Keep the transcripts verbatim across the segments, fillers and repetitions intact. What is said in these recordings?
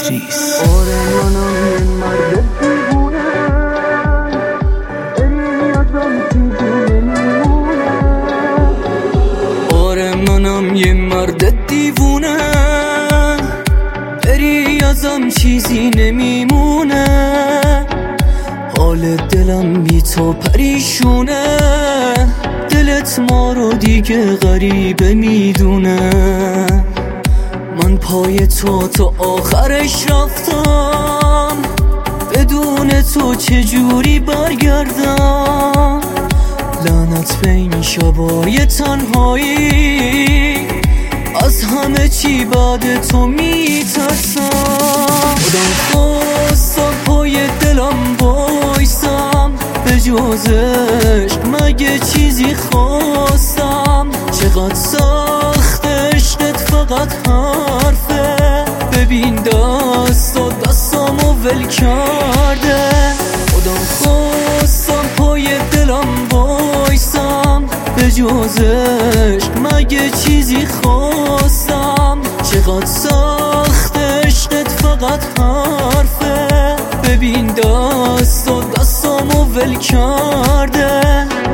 ادریس. آره منم یه مرد دیوونه، بری ازم چیزی نمیمونه. آره منم یه مرد دیوونه، بری ازم چیزی نمیمونه. حال دلم بی تو پریشونه، دلت ما رو دیگه غریبه میدونه. من پای تو تا آخرش رفتم، بدون تو چجوری برگردم. لعنت به این شبای تنهایی، از همه چی بعد تو میترسم. خودم خواستم پای دلم بایستم، به جز عشق مگه چیزی خواستم. چقدر سخت عشقت فقط حرفه، ببین دست و دستامو ول کرده. خودم خواستم پای دلم بایستم، به جز عشق مگه چیزی خواستم. چقدر سخت عشقت فقط حرفه، ببین دست و دستامو ول کرده.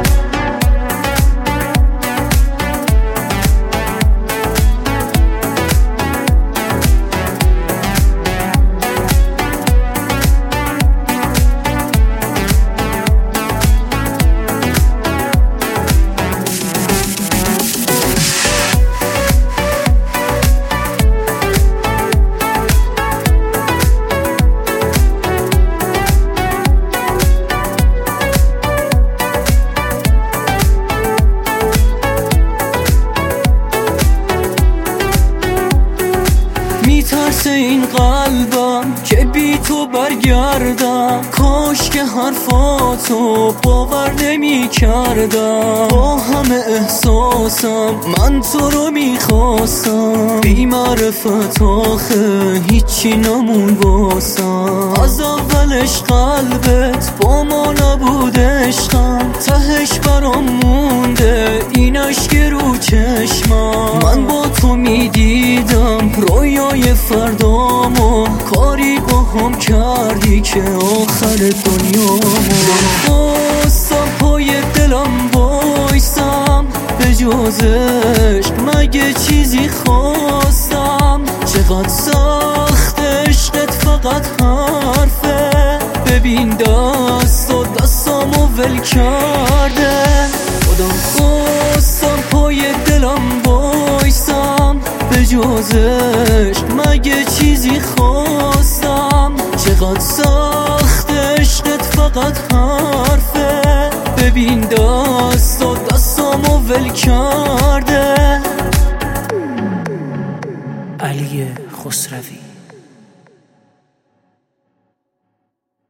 میترسه این قلبم که بی تو برگردم، کاش که حرفاتو باور نمی کردم. با همه احساسم من تو رو میخواستم، بی معرفت آخه هیچی نمون باسم. از اولش قلبت با ما نبود عشقم، تهش برام مونده این اشک رو چشمم. من با تو میدیدم رویای فردامو، کاری با هم کردی که آخر دنیامو. خواستم پای دلم بایستم، به جز عشق مگه چیزی خواستم. چقدر سخت عشقت فقط حرفه، ببین دست و دستامو ول کرده. خودم خواستم پای دلم بایستم، به جز عشق مگه چیزی خواستم. چقدر سخت عشقت فقط حرفه، ببین دست و دستامو ول کرده. علی خسروی.